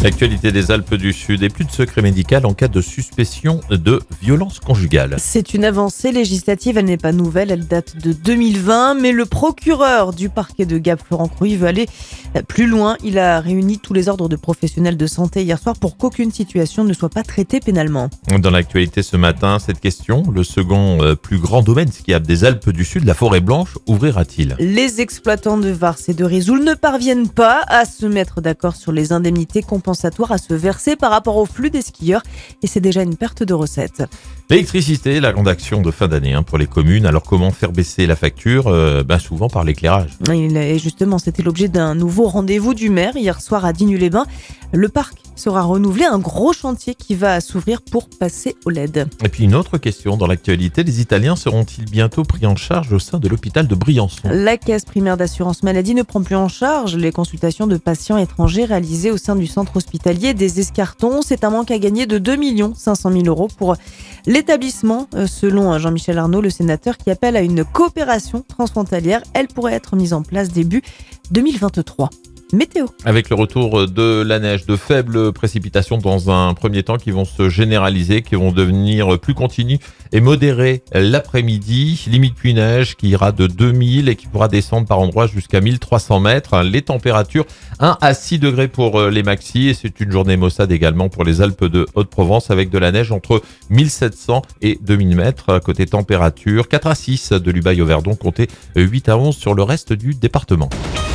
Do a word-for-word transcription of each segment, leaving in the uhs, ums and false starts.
L'actualité des Alpes du Sud et plus de secret médical en cas de suspicion de violence conjugale. C'est une avancée législative, elle n'est pas nouvelle, elle date de deux mille vingt, mais le procureur du parquet de Gap, Florent Crouy, veut aller plus loin. Il a réuni tous les ordres de professionnels de santé hier soir pour qu'aucune situation ne soit pas traitée pénalement. Dans l'actualité ce matin, cette question, le second euh, plus grand domaine skiable des Alpes du Sud, la forêt blanche, ouvrira-t-il ? Les exploitants de Vars et de Risoul ne parviennent pas à se mettre d'accord sur les indemnités compensatoires à se verser par rapport au flux des skieurs et c'est déjà une perte de recettes. L'électricité, la grande action de fin d'année hein, pour les communes. Alors comment faire baisser la facture euh, ben Souvent par l'éclairage. Et justement, c'était l'objet d'un nouveau rendez-vous du maire hier soir à Digne-les-Bains. Le parc sera renouvelé, un gros chantier qui va s'ouvrir pour passer au L E D. Et puis une autre question dans l'actualité, les Italiens seront-ils bientôt pris en charge au sein de l'hôpital de Briançon ? La caisse primaire d'assurance maladie ne prend plus en charge les consultations de patients étrangers réalisées au sein du centre hospitalier des Escartons. C'est un manque à gagner de deux millions cinq cent mille euros pour l'établissement, selon Jean-Michel Arnaud, le sénateur, qui appelle à une coopération transfrontalière. Elle pourrait être mise en place début deux mille vingt-trois. Météo. Avec le retour de la neige, de faibles précipitations dans un premier temps qui vont se généraliser, qui vont devenir plus continues et modérées l'après-midi. Limite pluie neige qui ira de deux mille et qui pourra descendre par endroits jusqu'à mille trois cents mètres. Les températures un à six degrés pour les maxis et c'est une journée maussade également pour les Alpes de Haute-Provence avec de la neige entre mille sept cents et deux mille mètres. Côté température, quatre à six de l'Ubaye au Verdon, comptez huit à onze sur le reste du département.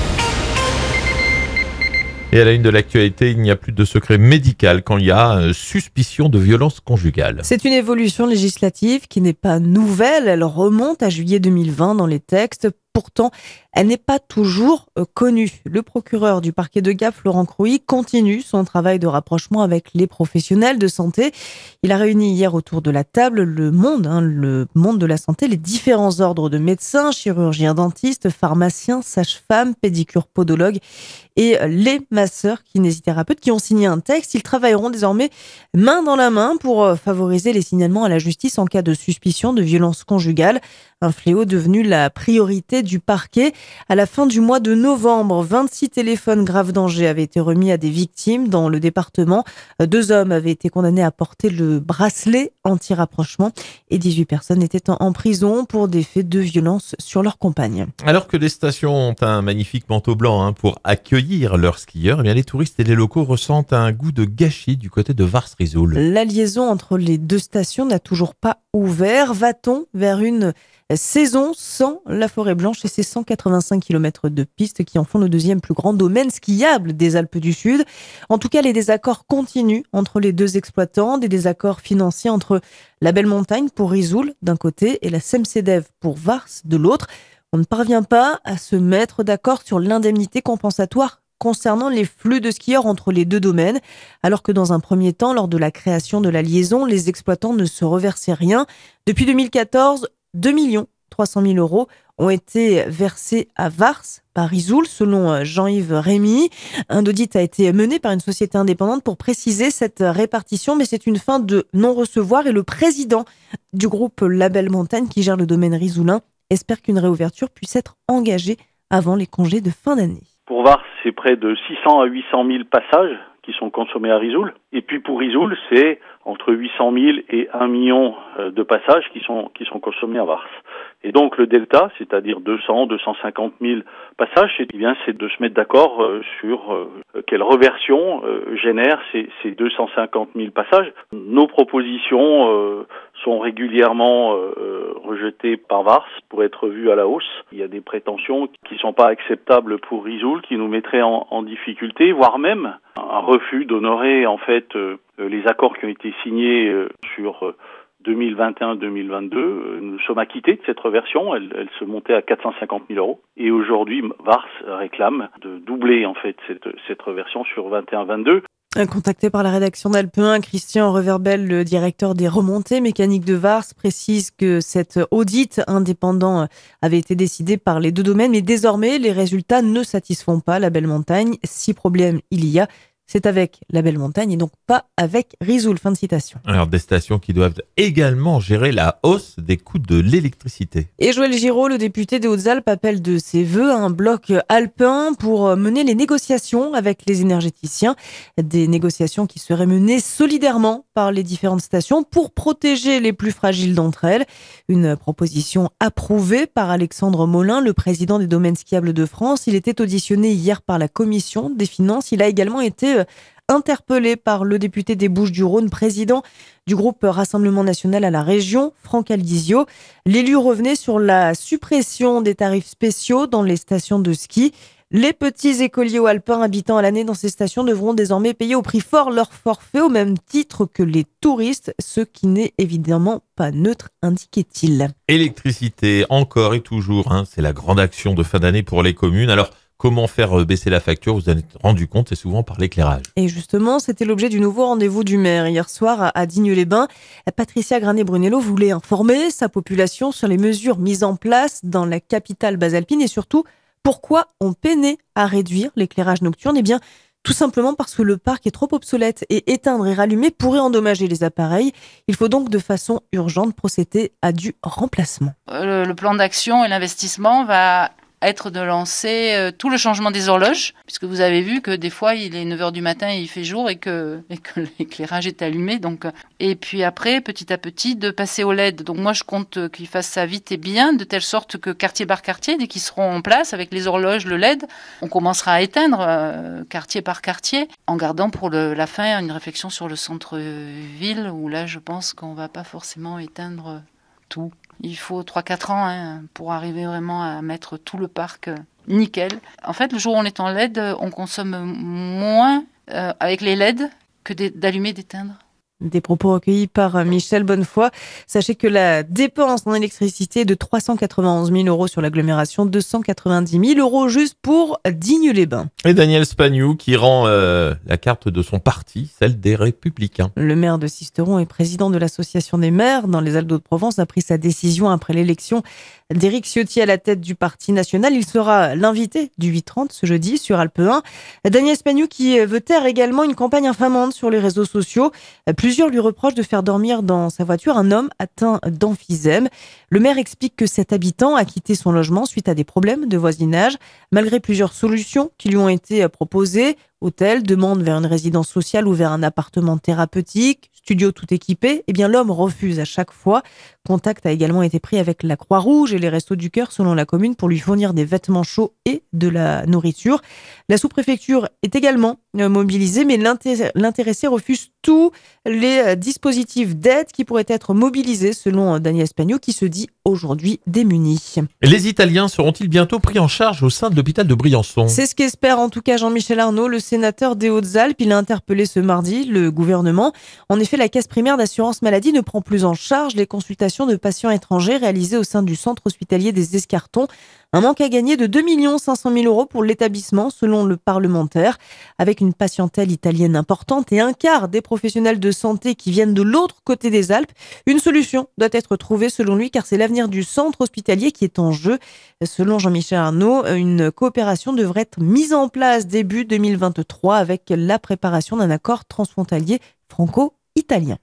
Et à la une de l'actualité, il n'y a plus de secret médical quand il y a suspicion de violence conjugale. C'est une évolution législative qui n'est pas nouvelle. Elle remonte à juillet deux mille vingt dans les textes. Pourtant, elle n'est pas toujours connue. Le procureur du parquet de Gap, Florent Crouy, continue son travail de rapprochement avec les professionnels de santé. Il a réuni hier autour de la table le monde, hein, le monde de la santé, les différents ordres de médecins, chirurgiens, dentistes, pharmaciens, sages-femmes, pédicures, podologues et les masseurs, kinésithérapeutes qui ont signé un texte. Ils travailleront désormais main dans la main pour favoriser les signalements à la justice en cas de suspicion de violence conjugale. Un fléau devenu la priorité du parquet. À la fin du mois de novembre, vingt-six téléphones grave danger avaient été remis à des victimes dans le département. Deux hommes avaient été condamnés à porter le bracelet anti-rapprochement et dix-huit personnes étaient en prison pour des faits de violence sur leur compagne. Alors que les stations ont un magnifique manteau blanc hein, pour accueillir leurs skieurs, eh bien les touristes et les locaux ressentent un goût de gâchis du côté de Vars-Risoul. La liaison entre les deux stations n'a toujours pas ouvert. Va-t-on vers une saison sans la forêt blanche et ses cent quatre-vingt-cinq kilomètres de pistes qui en font le deuxième plus grand domaine skiable des Alpes du Sud? En tout cas, les désaccords continuent entre les deux exploitants, des désaccords financiers entre la Belle Montagne pour Risoul d'un côté et la Semcedev pour Vars de l'autre. On ne parvient pas à se mettre d'accord sur l'indemnité compensatoire concernant les flux de skieurs entre les deux domaines, alors que dans un premier temps, lors de la création de la liaison, les exploitants ne se reversaient rien. Depuis deux mille quatorze, deux millions trois cent mille euros ont été versés à Vars par Risoul, selon Jean-Yves Rémy. Un audit a été mené par une société indépendante pour préciser cette répartition, mais c'est une fin de non-recevoir et le président du groupe La Belle Montagne, qui gère le domaine risoulin, espère qu'une réouverture puisse être engagée avant les congés de fin d'année. Pour Vars, c'est près de six cents à huit cent mille passages qui sont consommés à Risoul. Et puis pour Risoul, c'est entre huit cent mille et un million de passages qui sont qui sont consommés à Vars. Et donc le delta, c'est-à-dire deux cents à deux cent cinquante mille passages, c'est, eh bien, c'est de se mettre d'accord euh, sur euh, quelle reversion euh, génère ces, ces deux cent cinquante mille passages. Nos propositions euh, sont régulièrement euh, rejetées par Vars pour être vues à la hausse. Il y a des prétentions qui ne sont pas acceptables pour Risoul, qui nous mettraient en, en difficulté, voire même un refus d'honorer en fait euh, les accords qui ont été signés euh, sur euh, deux mille vingt et un deux mille vingt-deux. Nous sommes acquittés de cette reversion, elle, elle se montait à quatre cent cinquante mille euros. Et aujourd'hui, Vars réclame de doubler en fait cette, cette reversion sur vingt et un vingt-deux. Contacté par la rédaction d'Alpe un, Christian Reverbel, le directeur des remontées mécaniques de Vars, précise que cet audit indépendant avait été décidé par les deux domaines, mais désormais, les résultats ne satisfont pas la Belle Montagne. Si problème il y a, c'est avec la Belle Montagne et donc pas avec Risoul. Fin de citation. Alors, des stations qui doivent également gérer la hausse des coûts de l'électricité. Et Joël Giraud, le député des Hautes-Alpes, appelle de ses vœux un bloc alpin pour mener les négociations avec les énergéticiens. Des négociations qui seraient menées solidairement par les différentes stations pour protéger les plus fragiles d'entre elles. Une proposition approuvée par Alexandre Molin, le président des domaines skiables de France. Il était auditionné hier par la commission des finances. Il a également été interpellé par le député des Bouches-du-Rhône, président du groupe Rassemblement National à la région, Franck Aldizio. L'élu revenait sur la suppression des tarifs spéciaux dans les stations de ski. Les petits écoliers ou alpins habitant à l'année dans ces stations devront désormais payer au prix fort leur forfait au même titre que les touristes, ce qui n'est évidemment pas neutre, indiquait-il. Électricité, encore et toujours, hein, c'est la grande action de fin d'année pour les communes. Alors, comment faire baisser la facture? Vous vous en êtes rendu compte, c'est souvent par l'éclairage. Et justement, c'était l'objet du nouveau rendez-vous du maire hier soir à Digne-les-Bains. Patricia Granet-Brunello voulait informer sa population sur les mesures mises en place dans la capitale basalpine et surtout pourquoi on peinait à réduire l'éclairage nocturne. Eh bien, tout simplement parce que le parc est trop obsolète et éteindre et rallumer pourrait endommager les appareils. Il faut donc de façon urgente procéder à du remplacement. Le, le plan d'action et l'investissement va être de lancer euh, tout le changement des horloges, puisque vous avez vu que des fois il est neuf heures du matin et il fait jour et que, et que l'éclairage est allumé. Donc, et puis après, petit à petit, de passer au L E D. Donc moi je compte qu'ils fassent ça vite et bien, de telle sorte que quartier par quartier, dès qu'ils seront en place avec les horloges, le L E D, on commencera à éteindre euh, quartier par quartier, en gardant pour le, la fin une réflexion sur le centre-ville, où là je pense qu'on va pas forcément éteindre tout. Il faut trois à quatre ans hein, pour arriver vraiment à mettre tout le parc nickel. En fait, le jour où on est en L E D, on consomme moins euh, avec les L E D que d'allumer et d'éteindre. Des propos recueillis par Michel Bonnefoy. Sachez que la dépense en électricité est de trois cent quatre-vingt-onze mille euros sur l'agglomération, deux cent quatre-vingt-dix mille euros juste pour Digne-les-Bains. Et Daniel Spagnou qui rend euh, la carte de son parti, celle des Républicains. Le maire de Sisteron et président de l'association des maires dans les Alpes d'Haute-Provence a pris sa décision après l'élection d'Éric Ciotti à la tête du Parti national. Il sera l'invité du huit trente ce jeudi sur Alpe un. Daniel Spagnou qui veut taire également une campagne infamante sur les réseaux sociaux. Plusieurs lui reprochent de faire dormir dans sa voiture un homme atteint d'emphysème. Le maire explique que cet habitant a quitté son logement suite à des problèmes de voisinage. Malgré plusieurs solutions qui lui ont été proposées, hôtel, demande vers une résidence sociale ou vers un appartement thérapeutique, studio tout équipé, eh bien l'homme refuse à chaque fois. Contact a également été pris avec la Croix-Rouge et les Restos du Cœur selon la commune pour lui fournir des vêtements chauds et de la nourriture. La sous-préfecture est également mobilisée, mais l'intéressé refuse tous les dispositifs d'aide qui pourraient être mobilisés selon Daniel Spagnou qui se dit aujourd'hui démuni. Les Italiens seront-ils bientôt pris en charge au sein de l'hôpital de Briançon? C'est ce qu'espère en tout cas Jean-Michel Arnaud, le sénateur des Hautes-Alpes. Il a interpellé ce mardi le gouvernement. En effet, la caisse primaire d'assurance maladie ne prend plus en charge les consultations de patients étrangers réalisées au sein du centre hospitalier des Escartons. Un manque à gagner de deux millions cinq cent mille euros pour l'établissement, selon le parlementaire. Avec une patientèle italienne importante et un quart des professionnels de santé qui viennent de l'autre côté des Alpes, une solution doit être trouvée selon lui, car c'est l'avenir du centre hospitalier qui est en jeu. Selon Jean-Michel Arnaud, une coopération devrait être mise en place début deux mille vingt-trois avec la préparation d'un accord transfrontalier franco-italien.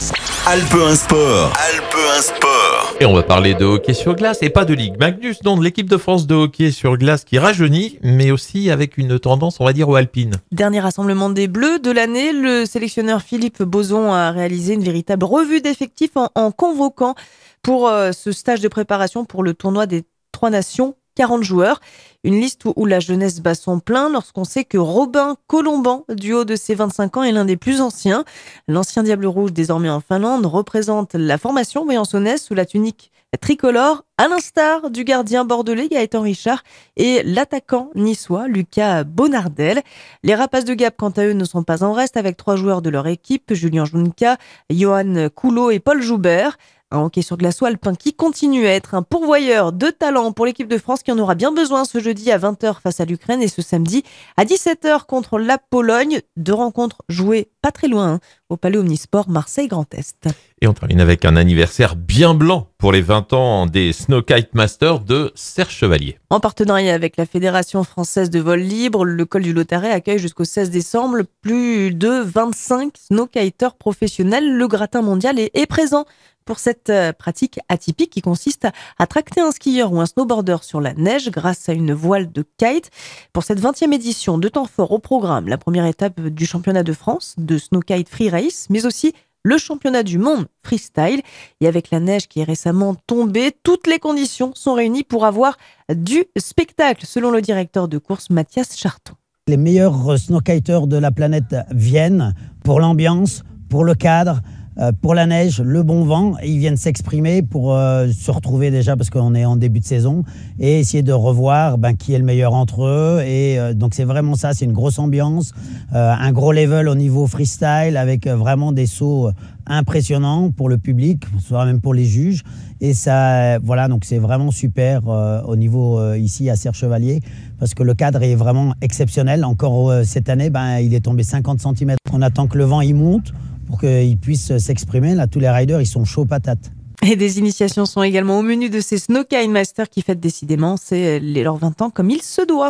Alpe un Sport. Alpe un Sport. Et on va parler de hockey sur glace et pas de Ligue Magnus, non, de l'équipe de France de hockey sur glace qui rajeunit, mais aussi avec une tendance, on va dire, aux alpines. Dernier rassemblement des Bleus de l'année, le sélectionneur Philippe Boson a réalisé une véritable revue d'effectifs en, en convoquant pour euh, ce stage de préparation pour le tournoi des Trois Nations quarante joueurs. Une liste où la jeunesse bat son plein lorsqu'on sait que Robin Colomban, du haut de ses vingt-cinq ans, est l'un des plus anciens. L'ancien Diable Rouge, désormais en Finlande, représente la formation briançonnaise sous la tunique tricolore, à l'instar du gardien bordelais Gaëtan Richard et l'attaquant niçois Lucas Bonardel. Les Rapaces de Gap, quant à eux, ne sont pas en reste avec trois joueurs de leur équipe, Julien Junca, Johan Coulot et Paul Joubert. Un hockey sur glace alpin qui continue à être un pourvoyeur de talent pour l'équipe de France qui en aura bien besoin ce jeudi à vingt heures face à l'Ukraine et ce samedi à dix-sept heures contre la Pologne. Deux rencontres jouées pas très loin hein, au Palais Omnisport Marseille-Grand Est. Et on termine avec un anniversaire bien blanc pour les vingt ans des Snow Kite Masters de Serre Chevalier. En partenariat avec la Fédération française de vol libre, le col du Lautaret accueille jusqu'au seize décembre plus de vingt-cinq snowkiters professionnels. Le gratin mondial est, est présent pour cette pratique atypique qui consiste à tracter un skieur ou un snowboarder sur la neige grâce à une voile de kite. Pour cette vingtième édition, deux temps forts au programme. La première étape du championnat de France de snowkite free race, mais aussi le championnat du monde freestyle. Et avec la neige qui est récemment tombée, toutes les conditions sont réunies pour avoir du spectacle, selon le directeur de course Mathias Charton. Les meilleurs snowkiters de la planète viennent pour l'ambiance, pour le cadre, Euh, pour la neige, le bon vent, ils viennent s'exprimer pour euh, se retrouver déjà parce qu'on est en début de saison et essayer de revoir ben, qui est le meilleur entre eux. Et euh, donc c'est vraiment ça, c'est une grosse ambiance, euh, un gros level au niveau freestyle avec euh, vraiment des sauts impressionnants pour le public, soit même pour les juges. Et ça, voilà, donc c'est vraiment super euh, au niveau euh, ici à Serre Chevalier parce que le cadre est vraiment exceptionnel. Encore euh, cette année, ben, il est tombé cinquante centimètres. On attend que le vent y monte pour qu'ils puissent s'exprimer. Là, tous les riders, ils sont chauds patates. Et des initiations sont également au menu de ces Snow Kite Masters qui fêtent décidément c'est leurs vingt ans comme il se doit.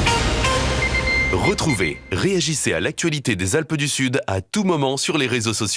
Retrouvez, réagissez à l'actualité des Alpes du Sud à tout moment sur les réseaux sociaux.